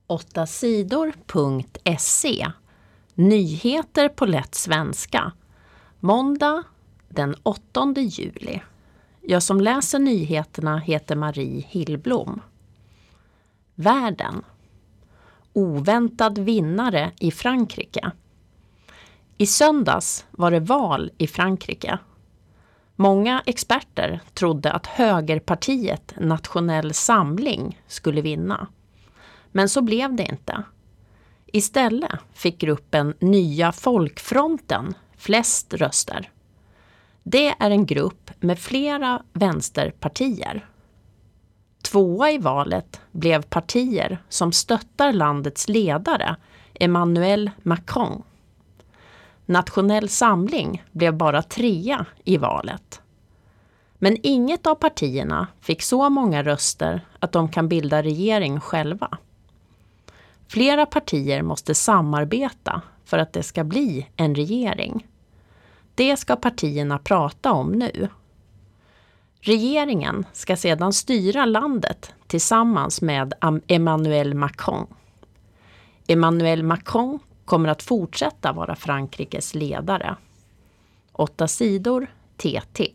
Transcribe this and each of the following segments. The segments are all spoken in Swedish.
8sidor.se. Nyheter på lätt svenska. Måndag den 8 juli. Jag som läser nyheterna heter Marie Hillblom. Världen. Oväntad vinnare i Frankrike. I söndags var det val i Frankrike. Många experter trodde att högerpartiet Nationell Samling skulle vinna. Men så blev det inte. Istället fick gruppen Nya Folkfronten flest röster. Det är en grupp med flera vänsterpartier. Tvåa i valet blev partier som stöttar landets ledare Emmanuel Macron. Nationell Samling blev bara 3 i valet. Men inget av partierna fick så många röster att de kan bilda regering själva. Flera partier måste samarbeta för att det ska bli en regering. Det ska partierna prata om nu. Regeringen ska sedan styra landet tillsammans med Emmanuel Macron. Emmanuel Macron kommer att fortsätta vara Frankrikes ledare. 8 sidor TT.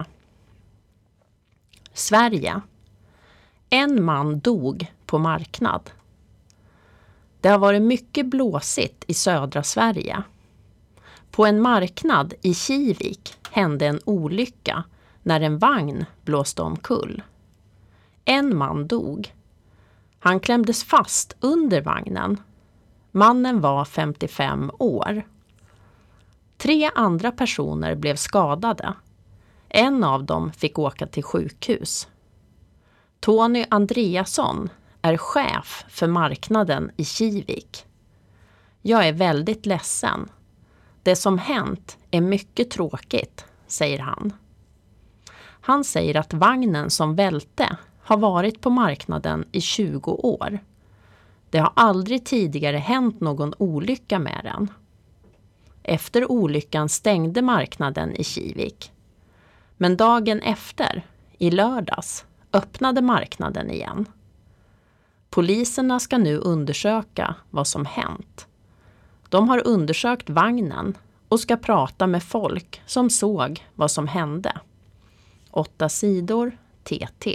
Sverige. En man dog på marknad. Det har varit mycket blåsigt i södra Sverige. På en marknad i Kivik hände en olycka när en vagn blåste omkull. En man dog. Han klämdes fast under vagnen. Mannen var 55 år. 3 andra personer blev skadade. En av dem fick åka till sjukhus. Tony Andreasson är chef för marknaden i Kivik. Jag är väldigt ledsen. Det som hänt är mycket tråkigt, säger han. Han säger att vagnen som välte har varit på marknaden i 20 år. Det har aldrig tidigare hänt någon olycka med den. Efter olyckan stängde marknaden i Kivik. Men dagen efter, i lördags, öppnade marknaden igen. Poliserna ska nu undersöka vad som hänt. De har undersökt vagnen och ska prata med folk som såg vad som hände. 8 sidor TT.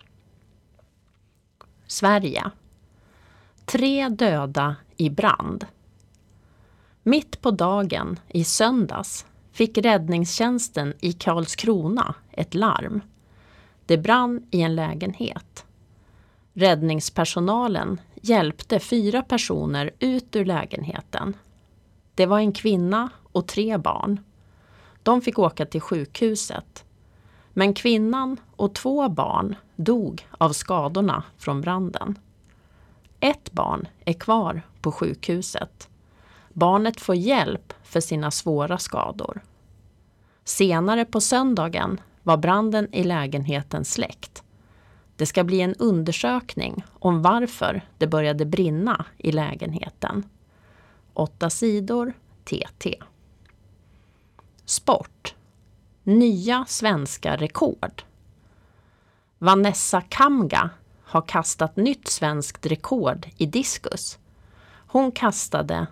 Sverige. 3 döda i brand. Mitt på dagen i söndags fick räddningstjänsten i Karlskrona ett larm. Det brann i en lägenhet. Räddningspersonalen hjälpte 4 personer ut ur lägenheten. Det var en kvinna och 3 barn. De fick åka till sjukhuset. Men kvinnan och 2 barn dog av skadorna från branden. 1 barn är kvar på sjukhuset. Barnet får hjälp för sina svåra skador. Senare på söndagen var branden i lägenheten släckt. Det ska bli en undersökning om varför det började brinna i lägenheten. 8 sidor TT. Sport. Nya svenska rekord. Vanessa Kamga har kastat nytt svenskt rekord i diskus. Hon kastade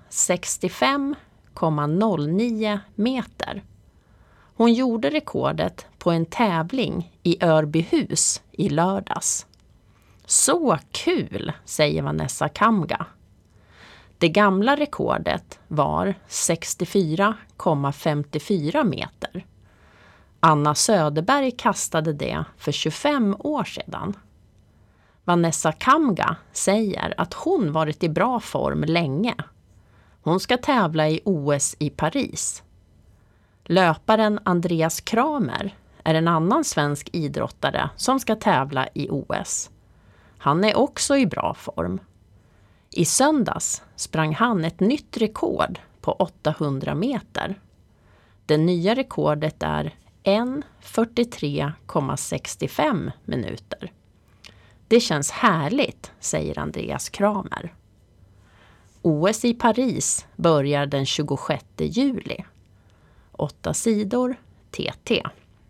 65,09 meter. Hon gjorde rekordet på en tävling i Örbyhus i lördags. Så kul, säger Vanessa Kamga. Det gamla rekordet var 64,54 meter. Anna Söderberg kastade det för 25 år sedan. Vanessa Kamga säger att hon varit i bra form länge. Hon ska tävla i OS i Paris. Löparen Andreas Kramer är en annan svensk idrottare som ska tävla i OS. Han är också i bra form. I söndags sprang han ett nytt rekord på 800 meter. Det nya rekordet är 1:43,65 minuter. Det känns härligt, säger Andreas Kramer. OS i Paris börjar den 26 juli. 8 sidor TT.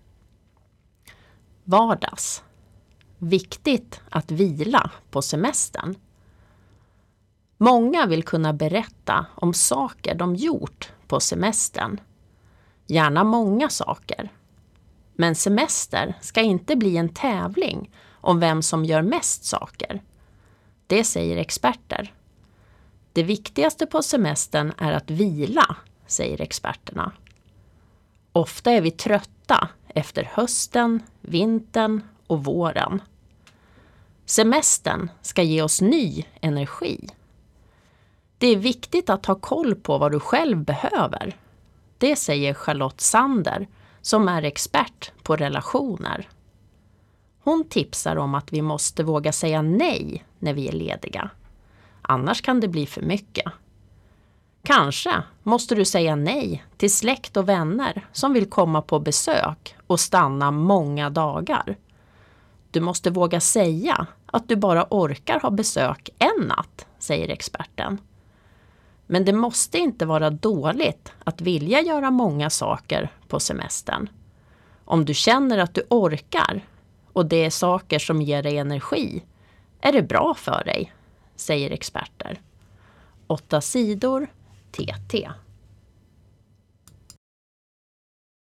Vardags. Viktigt att vila på semestern. Många vill kunna berätta om saker de gjort på semestern. Gärna många saker. Men semester ska inte bli en tävling om vem som gör mest saker. Det säger experter. Det viktigaste på semestern är att vila, säger experterna. Ofta är vi trötta efter hösten, vintern och våren. Semestern ska ge oss ny energi. Det är viktigt att ha koll på vad du själv behöver. Det säger Charlotte Sander som är expert på relationer. Hon tipsar om att vi måste våga säga nej när vi är lediga. Annars kan det bli för mycket. Kanske måste du säga nej till släkt och vänner som vill komma på besök och stanna många dagar. Du måste våga säga att du bara orkar ha besök en natt, säger experten. Men det måste inte vara dåligt att vilja göra många saker på semestern. Om du känner att du orkar och det är saker som ger dig energi, är det bra för dig, säger experter. 8 sidor TT.